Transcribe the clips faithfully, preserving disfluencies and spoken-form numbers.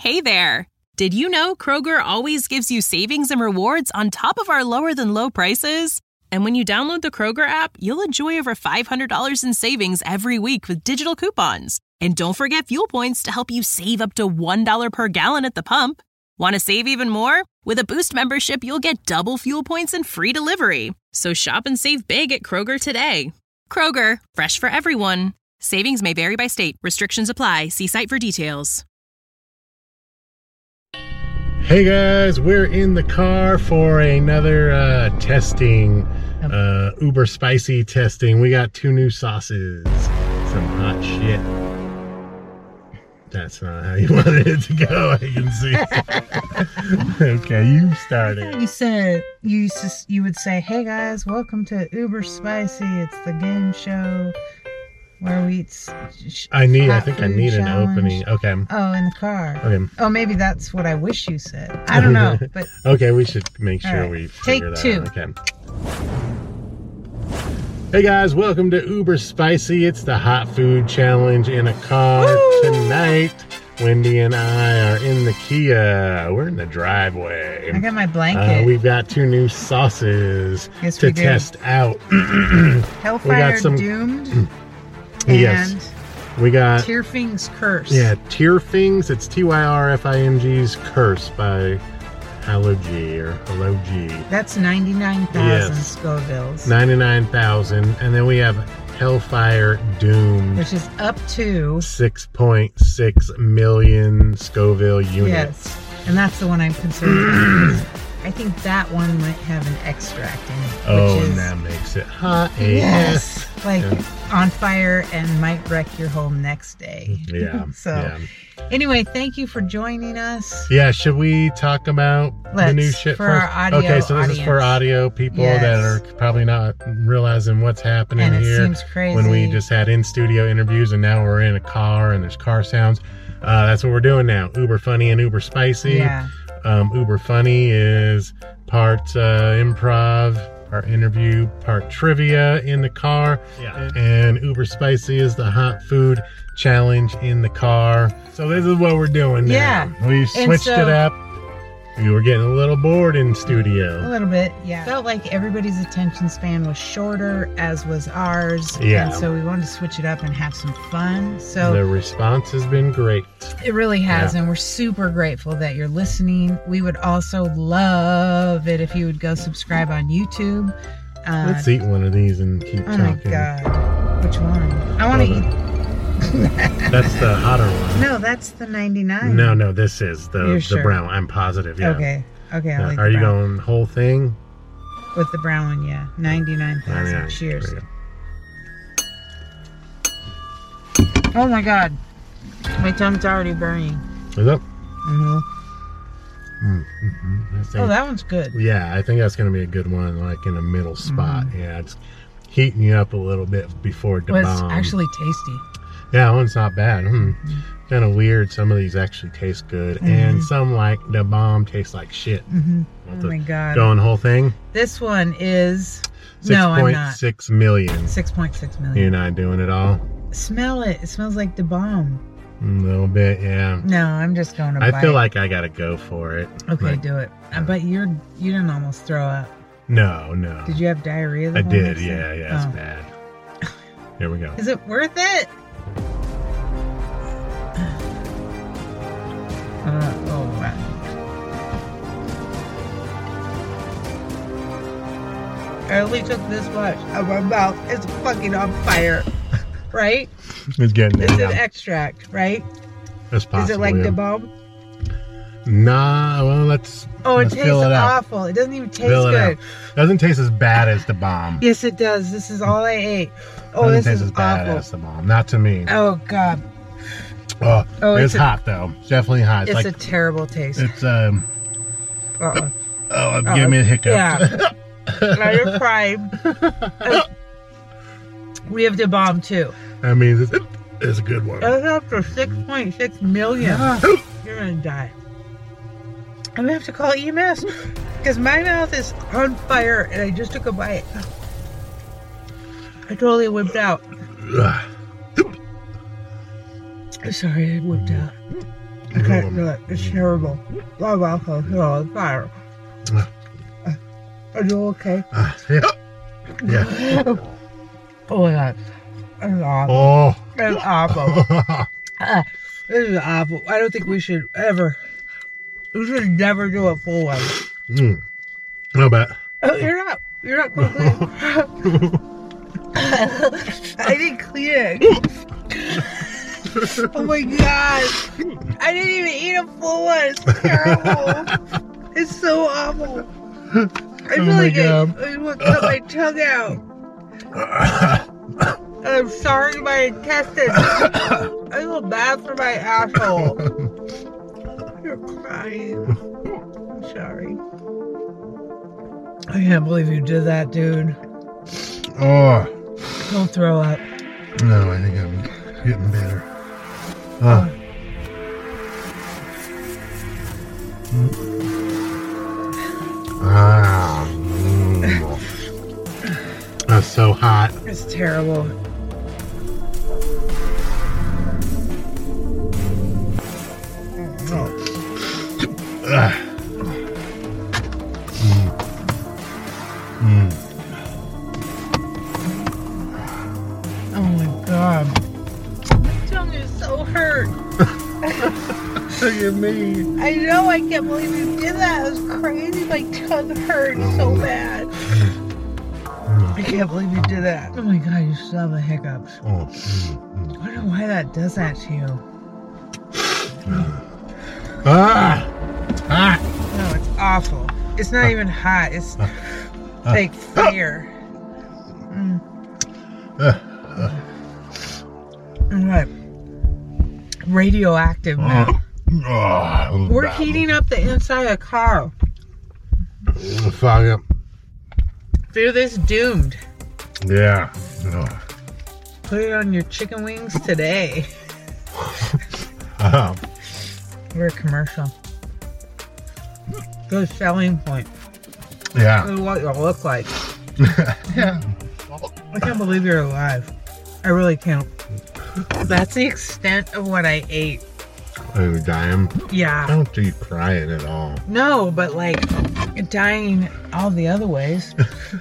Hey there! Did you know Kroger always gives you savings and rewards on top of our lower-than-low prices? And when you download the Kroger app, you'll enjoy over five hundred dollars in savings every week with digital coupons. And don't forget fuel points to help you save up to one dollar per gallon at the pump. Want to save even more? With a Boost membership, you'll get double fuel points and free delivery. So shop and save big at Kroger today. Kroger, fresh for everyone. Savings may vary by state. Restrictions apply. See site for details. Hey guys, we're in the car for another uh, testing, uh, Uber Spicy testing. We got two new sauces, some hot shit. That's not how you wanted it to go, I can see. Okay, you started. You said, you, you would say, hey guys, welcome to Uber Spicy. It's the game show where we eat sh- I need, I think I need challenge. an opening. Okay. Oh, in the car. Okay. Oh, maybe that's what I wish you said. I don't know, but. Okay, we should make sure right. we Take figure that two. out. Okay. Hey guys, welcome to Uber Spicy. It's the hot food challenge in a car. Woo! Tonight. Wendy and I are in the Kia. We're in the driveway. I got my blanket. Uh, we've got two new sauces yes, to we do. test out. Hellfire we got some, Doomed. Yes. And we got Tyrfing's Curse. Yeah, Tyrfing's. It's T Y R F I N G's Curse by Hello G or Hello G. That's ninety-nine thousand yes. Scovilles. ninety-nine thousand. And then we have Hellfire Doomed, which is up to six point six million Scoville units. Yes. And that's the one I'm concerned with. I think that one might have an extract in it. Oh, which is, and that makes it hot. Yes. Like yeah. on fire and might wreck your home next day. Yeah. So yeah. Anyway, thank you for joining us. Yeah, should we talk about Let's, the new shit for first? our audio okay, so this audience. is for audio people yes. that are probably not realizing what's happening and it here. Seems crazy. When we just had in-studio interviews and now we're in a car and there's car sounds. Uh, that's what we're doing now. Uber Funny and Uber Spicy. Yeah. Um, Uber Funny is part uh, improv, part interview, part trivia in the car. Yeah. And Uber Spicy is the hot food challenge in the car. So this is what we're doing now. Yeah. We switched so, it up. We were getting a little bored in studio. A little bit, yeah. Felt like everybody's attention span was shorter, as was ours. Yeah. And so we wanted to switch it up and have some fun. So the response has been great. It really has, yeah. and we're super grateful that you're listening. We would also love it if you would go subscribe on YouTube. Uh, Let's eat one of these and keep oh talking. Oh my God. Which one? I want to eat... That's the hotter one. No, that's the ninety-nine. No, no, this is the You're the sure? brown. I'm positive. Yeah. Okay. Okay. I'll Uh, eat are the you brown. going whole thing? With the brown one, yeah. ninety-nine thousand. ninety-nine. Cheers. Oh my God. My tongue's already burning. Is it? Mm-hmm. Mm, mm-hmm. Oh, that one's good. Yeah, I think that's going to be a good one, like in a middle spot. Mm. Yeah, it's heating you up a little bit before the Well, bomb. it's actually tasty. Yeah, that one's not bad. Mm. Mm-hmm. Kind of weird. Some of these actually taste good, Mm-hmm. and some like the bomb tastes like shit. Mm-hmm. Want Oh to my God. Going whole thing? This one is... six No, I'm point not. six million. six point six million. You're not doing it all? Smell it. It smells like the bomb. A little bit, yeah. No, I'm just going to I bite. feel like I gotta go for it. Okay, Like, do it. Uh, But you're you didn't almost throw up. No, no. Did you have diarrhea? The I whole did, next yeah, day? yeah, it's Oh. bad. Here we go. Is it worth it? Uh, oh wow. I only took this much of my mouth. It's fucking on fire. Right? It's getting there. It's yeah. an extract, right? That's possible. Is it like yeah. the bomb? Nah, well, let's. Oh, it let's tastes fill it out. awful. It doesn't even taste Fill it good. out. Doesn't taste as bad as the bomb. Yes, it does. This is all I ate. Oh, Doesn't this taste is as bad awful. as the bomb. Not to me. Oh God, Oh, Oh, it's, it's a- hot though. It's definitely hot. It's, it's like a terrible taste. it's um. Uh-uh. Oh, give me a hiccup. Yeah. Now you're crying. Uh, we have the bomb too. That means it's, it's a good one. That's after six point six million. You're gonna die. I'm gonna have to call E M S because my mouth is on fire and I just took a bite. I totally whipped out. I'm sorry, I whipped out. I can't do it. It's terrible. Love alcohol. You're on fire. Uh, are you okay? Uh, yeah. Yeah. Oh my god. That's awful. Oh. That's awful. uh, this is awful. I don't think we should ever. We should never do a full one. Mm. No bet. Oh, you're not. You're not clean. I didn't clean it. Oh my god. I didn't even eat a full one. It's terrible. It's so awful. I feel Oh my like I, God. I want to cut my tongue out. And I'm sorry to my intestines. I feel bad for my asshole. You're crying. I'm sorry. I can't believe you did that, dude. Oh. Don't throw up. No, I think I'm getting better. Uh. Ah. Mm. That's so hot. It's terrible. Ah. Mm. Mm. Oh my god. My tongue is so hurt. Look at me. I know, I can't believe you did that. It was crazy. My tongue hurt so bad. I can't believe you did that. Oh my god, you still have the hiccups. Oh. Mm. I don't know why that does that to you. Ah. Ah. No, it's awful. It's not even hot. It's like fire. Mm. What? Radioactive now. Oh, We're heating up the inside of a car. Fog up. Feel this doomed. Yeah. Oh. Put it on your chicken wings today. Um, We're a commercial. Good selling point. yeah. Good what you look like. Yeah. I can't believe you're alive. I really can't. That's the extent of what I ate. Are you dying? I Yeah. don't see you crying at all. No, but like dying all the other ways.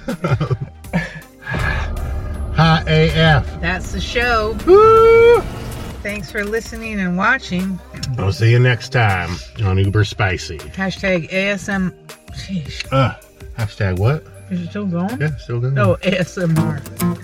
Hot A F. That's the show. Woo! Thanks for listening and watching. I'll see you next time on Uber Spicy. Hashtag A S M. Sheesh. Uh, hashtag what? Is it still going? Yeah, still going. Oh, A S M R.